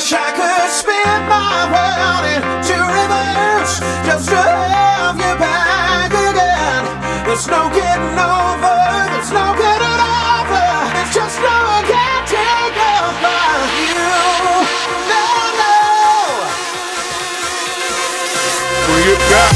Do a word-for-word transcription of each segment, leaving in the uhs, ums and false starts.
Wish I could spin my world into reverse just to have you back again. There's no getting over, there's no getting over. It's just no one can take over you. No, no. Bring it back.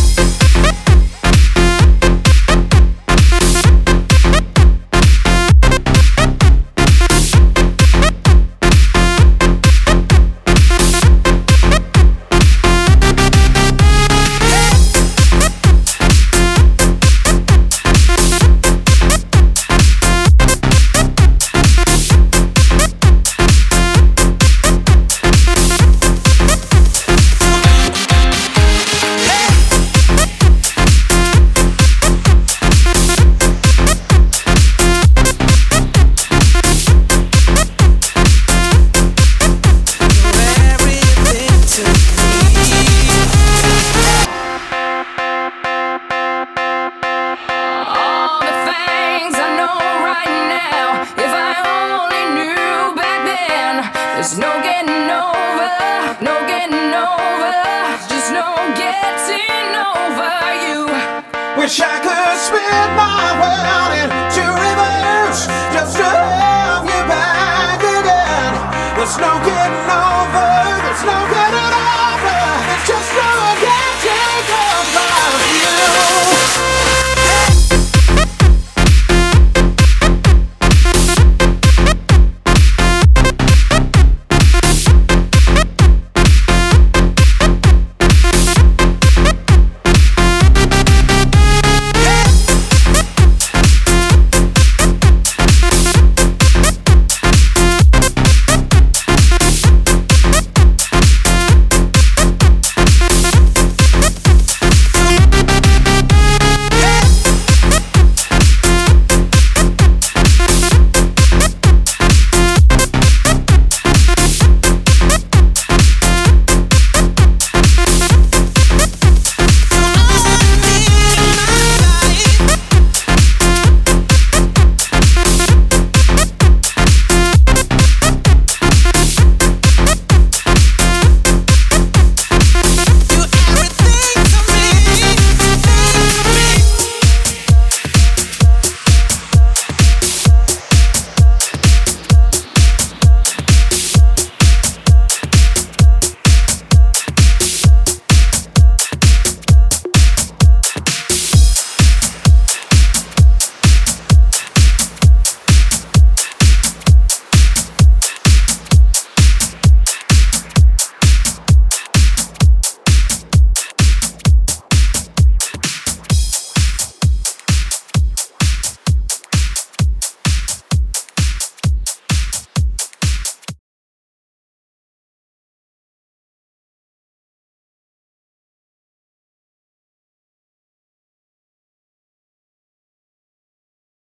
There's no getting over, no getting over, just no getting over you. Wish I could spin my world into